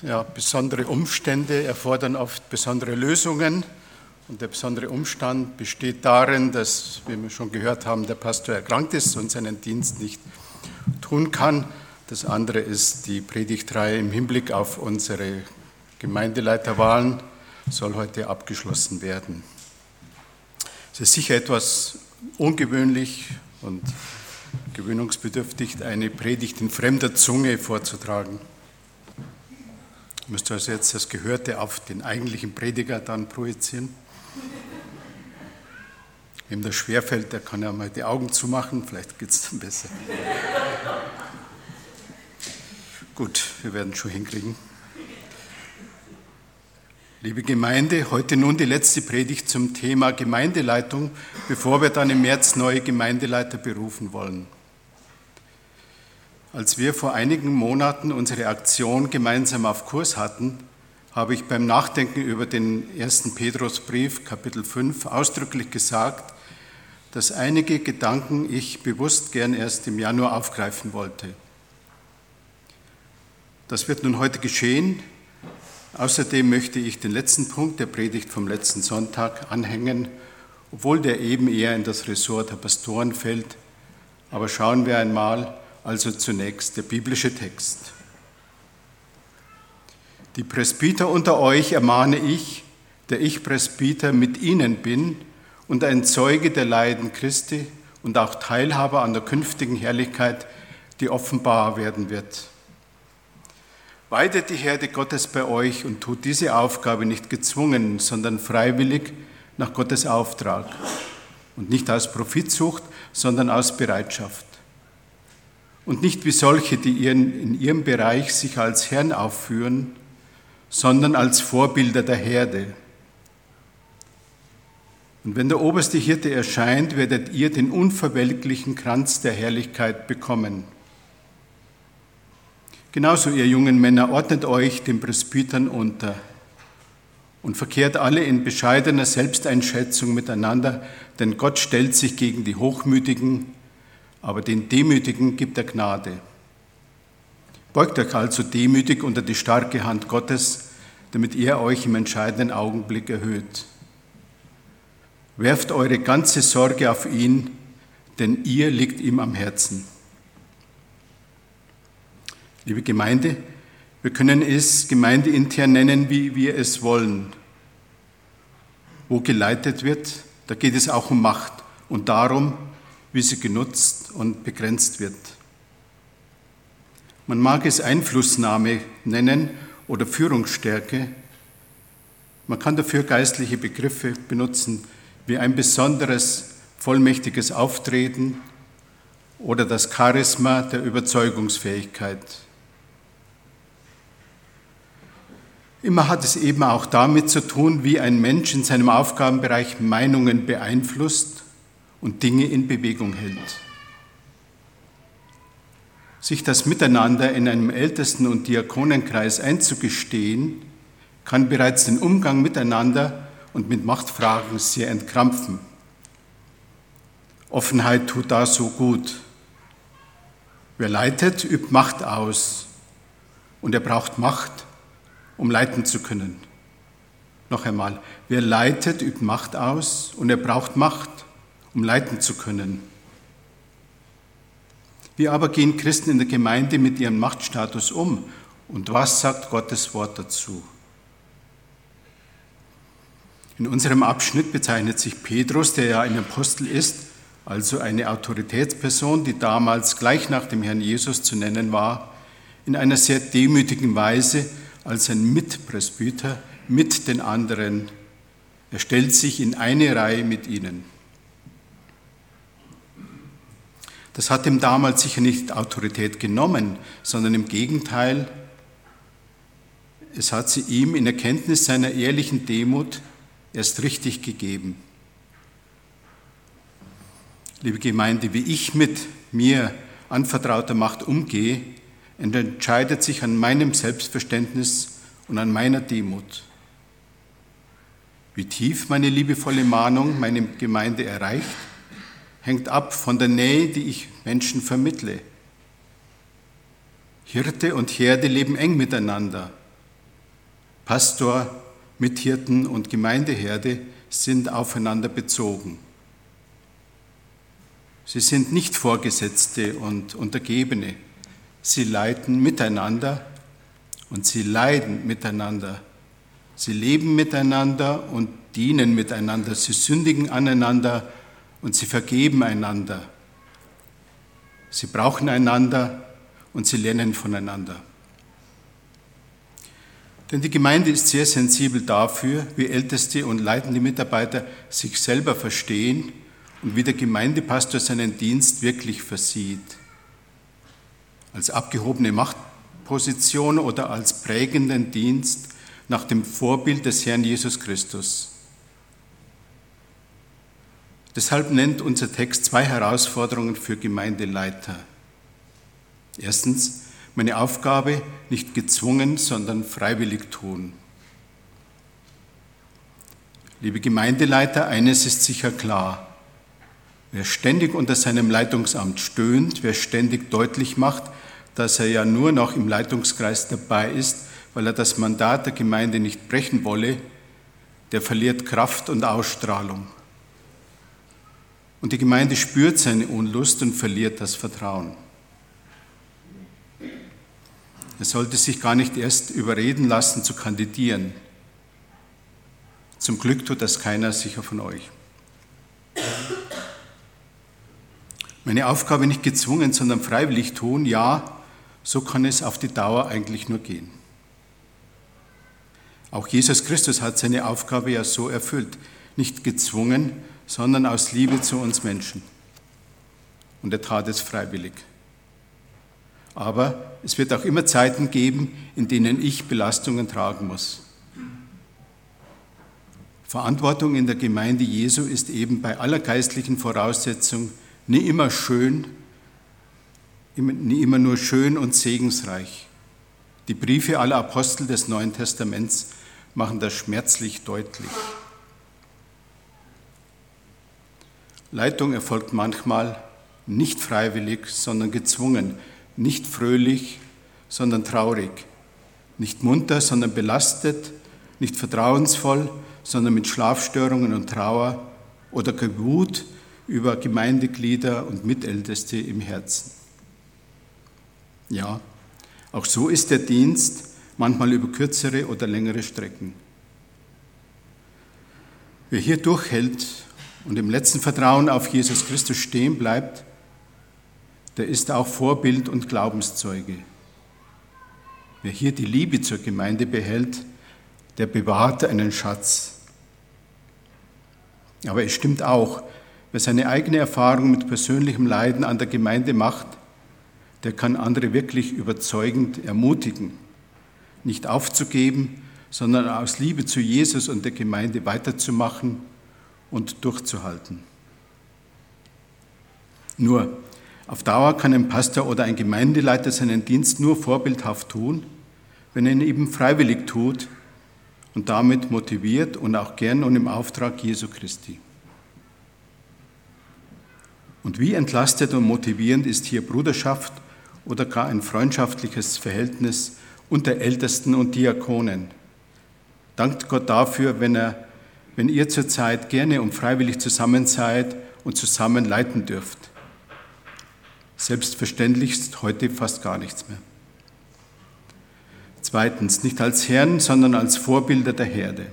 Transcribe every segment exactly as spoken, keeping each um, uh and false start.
Ja, besondere Umstände erfordern oft besondere Lösungen. Und der besondere Umstand besteht darin, dass, wie wir schon gehört haben, der Pastor erkrankt ist und seinen Dienst nicht tun kann. Das andere ist die Predigtreihe im Hinblick auf unsere Gemeindeleiterwahlen, soll heute abgeschlossen werden. Es ist sicher etwas ungewöhnlich und gewöhnungsbedürftig, eine Predigt in fremder Zunge vorzutragen. Ich müsste also jetzt das Gehörte auf den eigentlichen Prediger dann projizieren. Wem das schwerfällt, der kann ja mal die Augen zumachen, vielleicht geht es dann besser. Gut, wir werden schon hinkriegen. Liebe Gemeinde, heute nun die letzte Predigt zum Thema Gemeindeleitung, bevor wir dann im März neue Gemeindeleiter berufen wollen. Als wir vor einigen Monaten unsere Aktion gemeinsam auf Kurs hatten, habe ich beim Nachdenken über den ersten Petrusbrief, Kapitel fünf, ausdrücklich gesagt, dass einige Gedanken ich bewusst gern erst im Januar aufgreifen wollte. Das wird nun heute geschehen. Außerdem möchte ich den letzten Punkt der Predigt vom letzten Sonntag anhängen, obwohl der eben eher in das Ressort der Pastoren fällt. Aber schauen wir einmal, also zunächst der biblische Text. Die Presbyter unter euch ermahne ich, der ich Presbyter mit ihnen bin und ein Zeuge der Leiden Christi und auch Teilhaber an der künftigen Herrlichkeit, die offenbar werden wird. Weidet die Herde Gottes bei euch und tut diese Aufgabe nicht gezwungen, sondern freiwillig nach Gottes Auftrag und nicht aus Profitsucht, sondern aus Bereitschaft. Und nicht wie solche, die in ihrem Bereich sich als Herrn aufführen, sondern als Vorbilder der Herde. Und wenn der oberste Hirte erscheint, werdet ihr den unverwelklichen Kranz der Herrlichkeit bekommen. Genauso, ihr jungen Männer, ordnet euch den Presbytern unter und verkehrt alle in bescheidener Selbsteinschätzung miteinander, denn Gott stellt sich gegen die Hochmütigen, aber den Demütigen gibt er Gnade. Beugt euch also demütig unter die starke Hand Gottes, damit er euch im entscheidenden Augenblick erhöht. Werft eure ganze Sorge auf ihn, denn ihr liegt ihm am Herzen. Liebe Gemeinde, wir können es gemeindeintern nennen, wie wir es wollen. Wo geleitet wird, da geht es auch um Macht und darum, wie sie genutzt und begrenzt wird. Man mag es Einflussnahme nennen oder Führungsstärke. Man kann dafür geistliche Begriffe benutzen, wie ein besonderes, vollmächtiges Auftreten oder das Charisma der Überzeugungsfähigkeit. Immer hat es eben auch damit zu tun, wie ein Mensch in seinem Aufgabenbereich Meinungen beeinflusst und Dinge in Bewegung hält. Sich das Miteinander in einem Ältesten- und Diakonenkreis einzugestehen, kann bereits den Umgang miteinander und mit Machtfragen sehr entkrampfen. Offenheit tut da so gut. Wer leitet, übt Macht aus und er braucht Macht, um leiten zu können. Noch einmal, wer leitet, übt Macht aus und er braucht Macht, um leiten zu können. Wie aber gehen Christen in der Gemeinde mit ihrem Machtstatus um und was sagt Gottes Wort dazu? In unserem Abschnitt bezeichnet sich Petrus, der ja ein Apostel ist, also eine Autoritätsperson, die damals gleich nach dem Herrn Jesus zu nennen war, in einer sehr demütigen Weise als ein Mitpresbyter mit den anderen. Er stellt sich in eine Reihe mit ihnen. Das hat ihm damals sicher nicht Autorität genommen, sondern im Gegenteil, es hat sie ihm in Erkenntnis seiner ehrlichen Demut erst richtig gegeben. Liebe Gemeinde, wie ich mit mir anvertrauter Macht umgehe, entscheidet sich an meinem Selbstverständnis und an meiner Demut. Wie tief meine liebevolle Mahnung meine Gemeinde erreicht, hängt ab von der Nähe, die ich Menschen vermittle. Hirte und Herde leben eng miteinander. Pastor, Mithirten und Gemeindeherde sind aufeinander bezogen. Sie sind nicht Vorgesetzte und Untergebene. Sie leiten miteinander und sie leiden miteinander. Sie leben miteinander und dienen miteinander. Sie sündigen aneinander und sie vergeben einander. Sie brauchen einander und sie lernen voneinander. Denn die Gemeinde ist sehr sensibel dafür, wie älteste und leitende Mitarbeiter sich selber verstehen und wie der Gemeindepastor seinen Dienst wirklich versieht. Als abgehobene Machtposition oder als prägenden Dienst nach dem Vorbild des Herrn Jesus Christus. Deshalb nennt unser Text zwei Herausforderungen für Gemeindeleiter. Erstens, meine Aufgabe nicht gezwungen, sondern freiwillig tun. Liebe Gemeindeleiter, eines ist sicher klar. Wer ständig unter seinem Leitungsamt stöhnt, wer ständig deutlich macht, dass er ja nur noch im Leitungskreis dabei ist, weil er das Mandat der Gemeinde nicht brechen wolle, der verliert Kraft und Ausstrahlung. Und die Gemeinde spürt seine Unlust und verliert das Vertrauen. Er sollte sich gar nicht erst überreden lassen, zu kandidieren. Zum Glück tut das keiner sicher von euch. Meine Aufgabe nicht gezwungen, sondern freiwillig tun, ja, so kann es auf die Dauer eigentlich nur gehen. Auch Jesus Christus hat seine Aufgabe ja so erfüllt, nicht gezwungen, sondern aus Liebe zu uns Menschen. Und er tat es freiwillig. Aber es wird auch immer Zeiten geben, in denen ich Belastungen tragen muss. Verantwortung in der Gemeinde Jesu ist eben bei aller geistlichen Voraussetzung nie immer schön, nie immer nur schön und segensreich. Die Briefe aller Apostel des Neuen Testaments machen das schmerzlich deutlich. Leitung erfolgt manchmal nicht freiwillig, sondern gezwungen, nicht fröhlich, sondern traurig, nicht munter, sondern belastet, nicht vertrauensvoll, sondern mit Schlafstörungen und Trauer oder Wut über Gemeindeglieder und Mitälteste im Herzen. Ja, auch so ist der Dienst, manchmal über kürzere oder längere Strecken. Wer hier durchhält und im letzten Vertrauen auf Jesus Christus stehen bleibt, der ist auch Vorbild und Glaubenszeuge. Wer hier die Liebe zur Gemeinde behält, der bewahrt einen Schatz. Aber es stimmt auch, wer seine eigene Erfahrung mit persönlichem Leiden an der Gemeinde macht, der kann andere wirklich überzeugend ermutigen, nicht aufzugeben, sondern aus Liebe zu Jesus und der Gemeinde weiterzumachen und durchzuhalten. Nur, auf Dauer kann ein Pastor oder ein Gemeindeleiter seinen Dienst nur vorbildhaft tun, wenn er ihn eben freiwillig tut und damit motiviert und auch gern und im Auftrag Jesu Christi. Und wie entlastend und motivierend ist hier Bruderschaft oder gar ein freundschaftliches Verhältnis unter Ältesten und Diakonen. Dankt Gott dafür, wenn, er, wenn ihr zurzeit gerne und freiwillig zusammen seid und zusammen leiten dürft. Selbstverständlich ist heute fast gar nichts mehr. Zweitens, nicht als Herren, sondern als Vorbilder der Herde.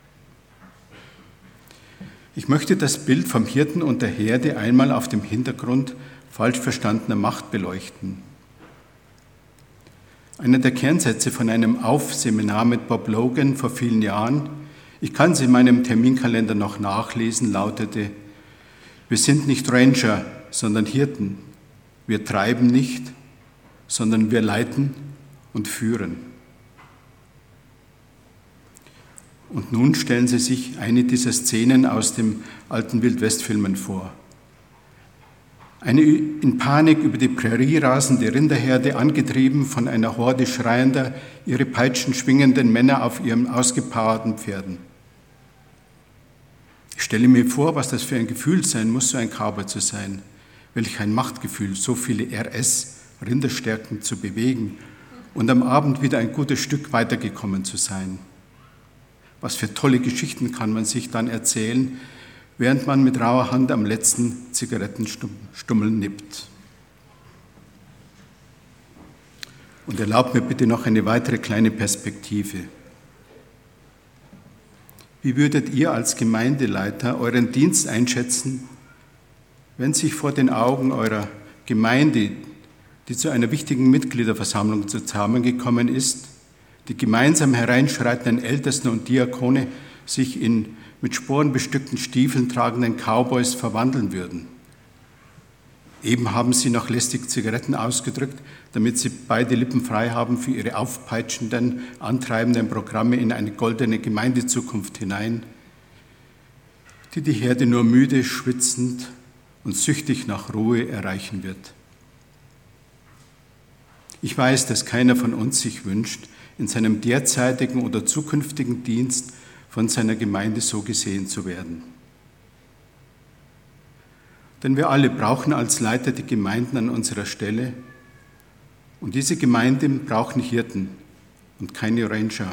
Ich möchte das Bild vom Hirten und der Herde einmal auf dem Hintergrund falsch verstandener Macht beleuchten. Einer der Kernsätze von einem Aufseminar mit Bob Logan vor vielen Jahren, ich kann es in meinem Terminkalender noch nachlesen, lautete: Wir sind nicht Ranger, sondern Hirten. Wir treiben nicht, sondern wir leiten und führen. Und nun stellen Sie sich eine dieser Szenen aus dem alten Wildwestfilmen vor. Eine in Panik über die Prärie rasende Rinderherde, angetrieben von einer Horde schreiender, ihre Peitschen schwingenden Männer auf ihren ausgepowerten Pferden. Ich stelle mir vor, was das für ein Gefühl sein muss, so ein Cowboy zu sein. Welch ein Machtgefühl, so viele R S, Rinderstärken zu bewegen und am Abend wieder ein gutes Stück weitergekommen zu sein. Was für tolle Geschichten kann man sich dann erzählen, während man mit rauer Hand am letzten Zigarettenstummel nippt. Und erlaubt mir bitte noch eine weitere kleine Perspektive. Wie würdet ihr als Gemeindeleiter euren Dienst einschätzen, wenn sich vor den Augen eurer Gemeinde, die zu einer wichtigen Mitgliederversammlung zusammengekommen ist, die gemeinsam hereinschreitenden Ältesten und Diakone sich in mit sporenbestückten Stiefeln tragenden Cowboys verwandeln würden? Eben haben sie noch lästig Zigaretten ausgedrückt, damit sie beide Lippen frei haben für ihre aufpeitschenden, antreibenden Programme in eine goldene Gemeindezukunft hinein, die die Herde nur müde, schwitzend und süchtig nach Ruhe erreichen wird. Ich weiß, dass keiner von uns sich wünscht, in seinem derzeitigen oder zukünftigen Dienst von seiner Gemeinde so gesehen zu werden. Denn wir alle brauchen als Leiter die Gemeinden an unserer Stelle und diese Gemeinden brauchen Hirten und keine Ranger.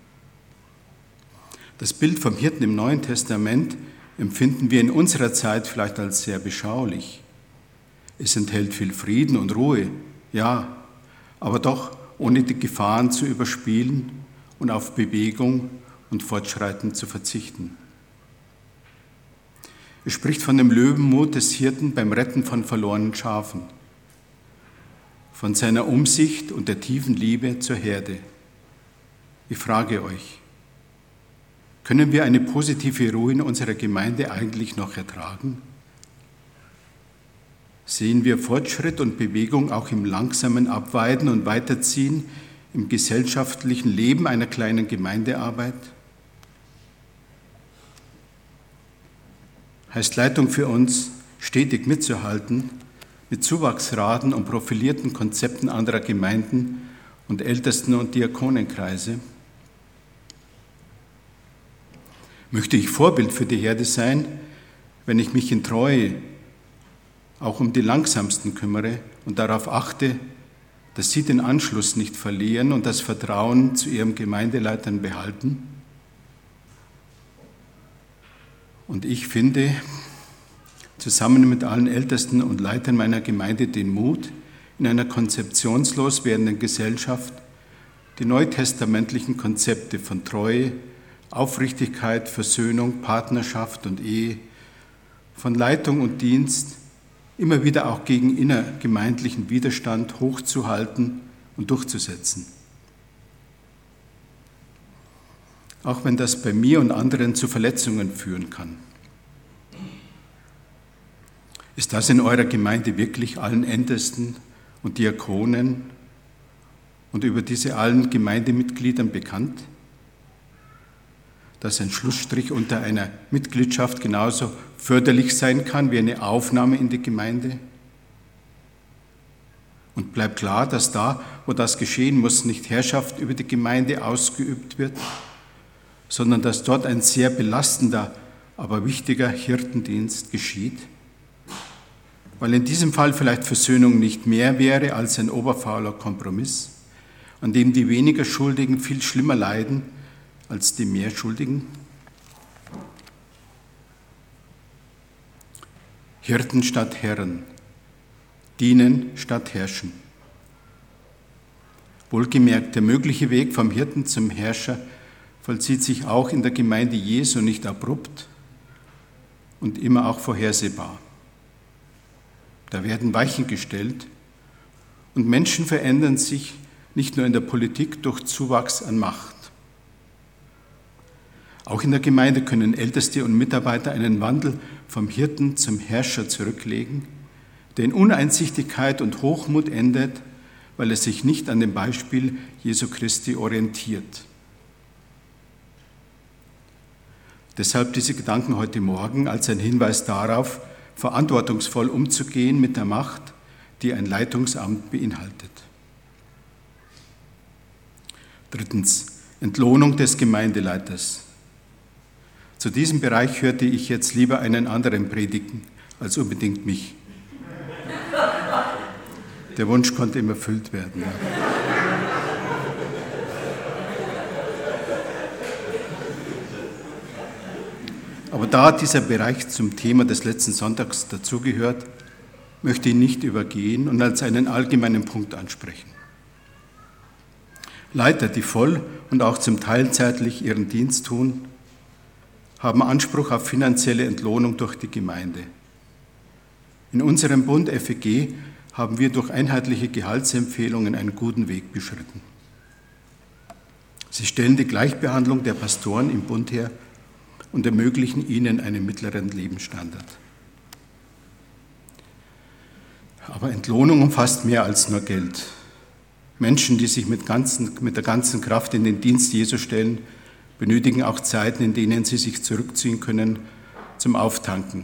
Das Bild vom Hirten im Neuen Testament empfinden wir in unserer Zeit vielleicht als sehr beschaulich. Es enthält viel Frieden und Ruhe, ja, aber doch ohne die Gefahren zu überspielen und auf Bewegung und Fortschreiten zu verzichten. Es spricht von dem Löwenmut des Hirten beim Retten von verlorenen Schafen, von seiner Umsicht und der tiefen Liebe zur Herde. Ich frage euch, können wir eine positive Ruhe in unserer Gemeinde eigentlich noch ertragen? Sehen wir Fortschritt und Bewegung auch im langsamen Abweiden und Weiterziehen im gesellschaftlichen Leben einer kleinen Gemeindearbeit? Heißt Leitung für uns, stetig mitzuhalten mit Zuwachsraten und profilierten Konzepten anderer Gemeinden und Ältesten- und Diakonenkreise? Möchte ich Vorbild für die Herde sein, wenn ich mich in Treue auch um die Langsamsten kümmere und darauf achte, dass sie den Anschluss nicht verlieren und das Vertrauen zu ihrem Gemeindeleitern behalten? Und ich finde, zusammen mit allen Ältesten und Leitern meiner Gemeinde den Mut, in einer konzeptionslos werdenden Gesellschaft die neutestamentlichen Konzepte von Treue, Aufrichtigkeit, Versöhnung, Partnerschaft und Ehe, von Leitung und Dienst immer wieder auch gegen innergemeindlichen Widerstand hochzuhalten und durchzusetzen. Auch wenn das bei mir und anderen zu Verletzungen führen kann. Ist das in eurer Gemeinde wirklich allen Ältesten und Diakonen und über diese allen Gemeindemitgliedern bekannt? Dass ein Schlussstrich unter einer Mitgliedschaft genauso förderlich sein kann wie eine Aufnahme in die Gemeinde? Und bleibt klar, dass da, wo das geschehen muss, nicht Herrschaft über die Gemeinde ausgeübt wird, sondern dass dort ein sehr belastender, aber wichtiger Hirtendienst geschieht? Weil in diesem Fall vielleicht Versöhnung nicht mehr wäre als ein oberfauler Kompromiss, an dem die weniger Schuldigen viel schlimmer leiden als die mehr Schuldigen? Hirten statt Herren, dienen statt herrschen. Wohlgemerkt, der mögliche Weg vom Hirten zum Herrscher vollzieht sich auch in der Gemeinde Jesu nicht abrupt und immer auch vorhersehbar. Da werden Weichen gestellt und Menschen verändern sich nicht nur in der Politik durch Zuwachs an Macht. Auch in der Gemeinde können Älteste und Mitarbeiter einen Wandel vom Hirten zum Herrscher zurücklegen, der in Uneinsichtigkeit und Hochmut endet, weil er sich nicht an dem Beispiel Jesu Christi orientiert. Deshalb diese Gedanken heute Morgen als ein Hinweis darauf, verantwortungsvoll umzugehen mit der Macht, die ein Leitungsamt beinhaltet. Drittens, Entlohnung des Gemeindeleiters. Zu diesem Bereich hörte ich jetzt lieber einen anderen predigen, als unbedingt mich. Der Wunsch konnte immer erfüllt werden. Ja. Aber da dieser Bereich zum Thema des letzten Sonntags dazugehört, möchte ich ihn nicht übergehen und als einen allgemeinen Punkt ansprechen. Leiter, die voll und auch zum Teil zeitlich ihren Dienst tun, haben Anspruch auf finanzielle Entlohnung durch die Gemeinde. In unserem Bund F E G haben wir durch einheitliche Gehaltsempfehlungen einen guten Weg beschritten. Sie stellen die Gleichbehandlung der Pastoren im Bund her und ermöglichen ihnen einen mittleren Lebensstandard. Aber Entlohnung umfasst mehr als nur Geld. Menschen, die sich mit, ganzen, mit der ganzen Kraft in den Dienst Jesu stellen, benötigen auch Zeiten, in denen sie sich zurückziehen können zum Auftanken.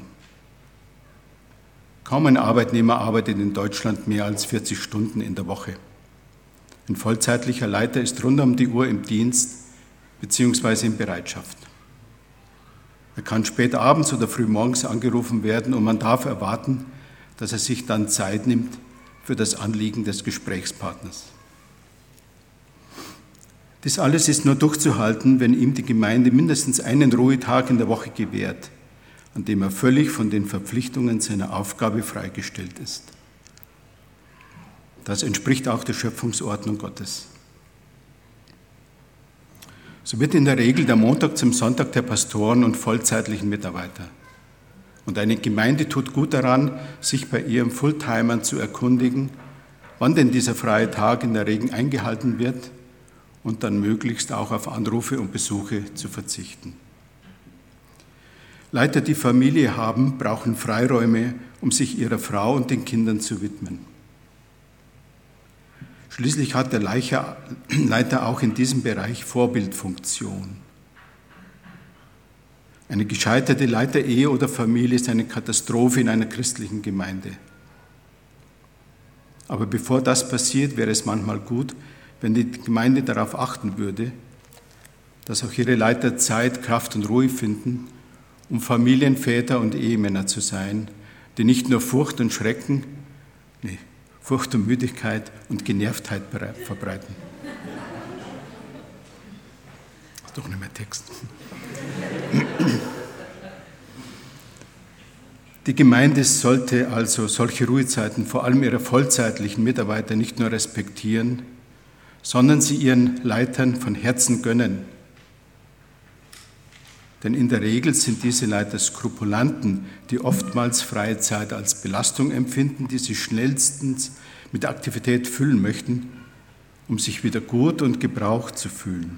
Kaum ein Arbeitnehmer arbeitet in Deutschland mehr als vierzig Stunden in der Woche. Ein vollzeitlicher Leiter ist rund um die Uhr im Dienst bzw. in Bereitschaft. Er kann spät abends oder früh morgens angerufen werden und man darf erwarten, dass er sich dann Zeit nimmt für das Anliegen des Gesprächspartners. Das alles ist nur durchzuhalten, wenn ihm die Gemeinde mindestens einen Ruhetag in der Woche gewährt, an dem er völlig von den Verpflichtungen seiner Aufgabe freigestellt ist. Das entspricht auch der Schöpfungsordnung Gottes. So wird in der Regel der Montag zum Sonntag der Pastoren und vollzeitlichen Mitarbeiter. Und eine Gemeinde tut gut daran, sich bei ihren Fulltimern zu erkundigen, wann denn dieser freie Tag in der Regel eingehalten wird und dann möglichst auch auf Anrufe und Besuche zu verzichten. Leiter, die Familie haben, brauchen Freiräume, um sich ihrer Frau und den Kindern zu widmen. Schließlich hat der Leiter auch in diesem Bereich Vorbildfunktion. Eine gescheiterte Leiterehe oder Familie ist eine Katastrophe in einer christlichen Gemeinde. Aber bevor das passiert, wäre es manchmal gut, wenn die Gemeinde darauf achten würde, dass auch ihre Leiter Zeit, Kraft und Ruhe finden, um Familienväter und Ehemänner zu sein, die nicht nur Furcht und Schrecken, nee, Furcht und Müdigkeit und Genervtheit verbreiten. Das ist doch nicht mehr Text. Die Gemeinde sollte also solche Ruhezeiten vor allem ihrer vollzeitlichen Mitarbeiter nicht nur respektieren, sondern sie ihren Leitern von Herzen gönnen. Denn in der Regel sind diese Leiter Skrupulanten, die oftmals freie Zeit als Belastung empfinden, die sie schnellstens mit Aktivität füllen möchten, um sich wieder gut und gebraucht zu fühlen.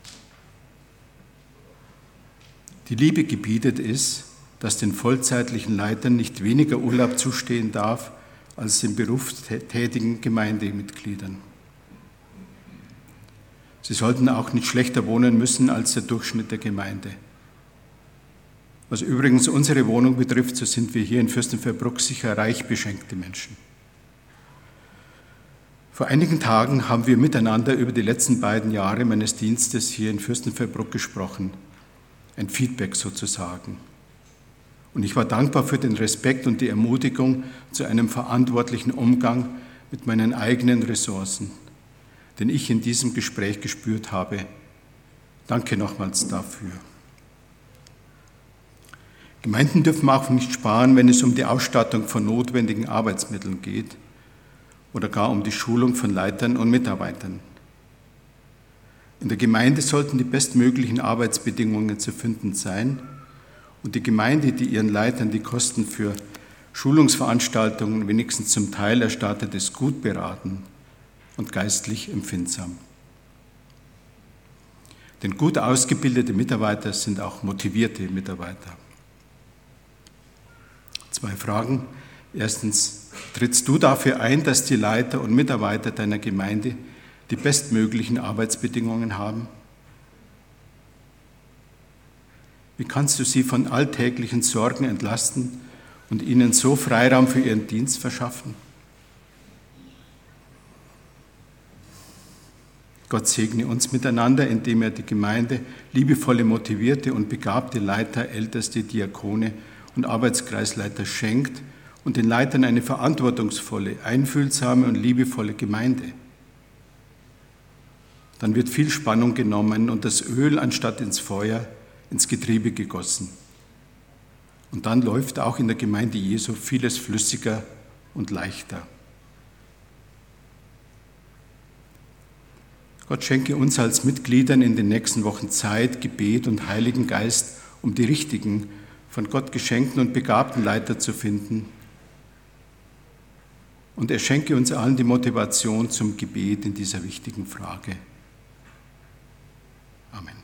Die Liebe gebietet es, dass den vollzeitlichen Leitern nicht weniger Urlaub zustehen darf als den berufstätigen Gemeindemitgliedern. Sie sollten auch nicht schlechter wohnen müssen als der Durchschnitt der Gemeinde. Was übrigens unsere Wohnung betrifft, so sind wir hier in Fürstenfeldbruck sicher reich beschenkte Menschen. Vor einigen Tagen haben wir miteinander über die letzten beiden Jahre meines Dienstes hier in Fürstenfeldbruck gesprochen. Ein Feedback sozusagen. Und ich war dankbar für den Respekt und die Ermutigung zu einem verantwortlichen Umgang mit meinen eigenen Ressourcen, den ich in diesem Gespräch gespürt habe. Danke nochmals dafür. Gemeinden dürfen auch nicht sparen, wenn es um die Ausstattung von notwendigen Arbeitsmitteln geht oder gar um die Schulung von Leitern und Mitarbeitern. In der Gemeinde sollten die bestmöglichen Arbeitsbedingungen zu finden sein und die Gemeinde, die ihren Leitern die Kosten für Schulungsveranstaltungen wenigstens zum Teil erstattet, ist gut beraten und geistlich empfindsam. Denn gut ausgebildete Mitarbeiter sind auch motivierte Mitarbeiter. Zwei Fragen. Erstens, trittst du dafür ein, dass die Leiter und Mitarbeiter deiner Gemeinde die bestmöglichen Arbeitsbedingungen haben? Wie kannst du sie von alltäglichen Sorgen entlasten und ihnen so Freiraum für ihren Dienst verschaffen? Gott segne uns miteinander, indem er die Gemeinde liebevolle, motivierte und begabte Leiter, Älteste, Diakone und Arbeitskreisleiter schenkt und den Leitern eine verantwortungsvolle, einfühlsame und liebevolle Gemeinde. Dann wird viel Spannung genommen und das Öl anstatt ins Feuer ins Getriebe gegossen. Und dann läuft auch in der Gemeinde Jesu vieles flüssiger und leichter. Gott schenke uns als Mitgliedern in den nächsten Wochen Zeit, Gebet und Heiligen Geist, um die richtigen, von Gott geschenkten und begabten Leiter zu finden. Und er schenke uns allen die Motivation zum Gebet in dieser wichtigen Frage. Amen.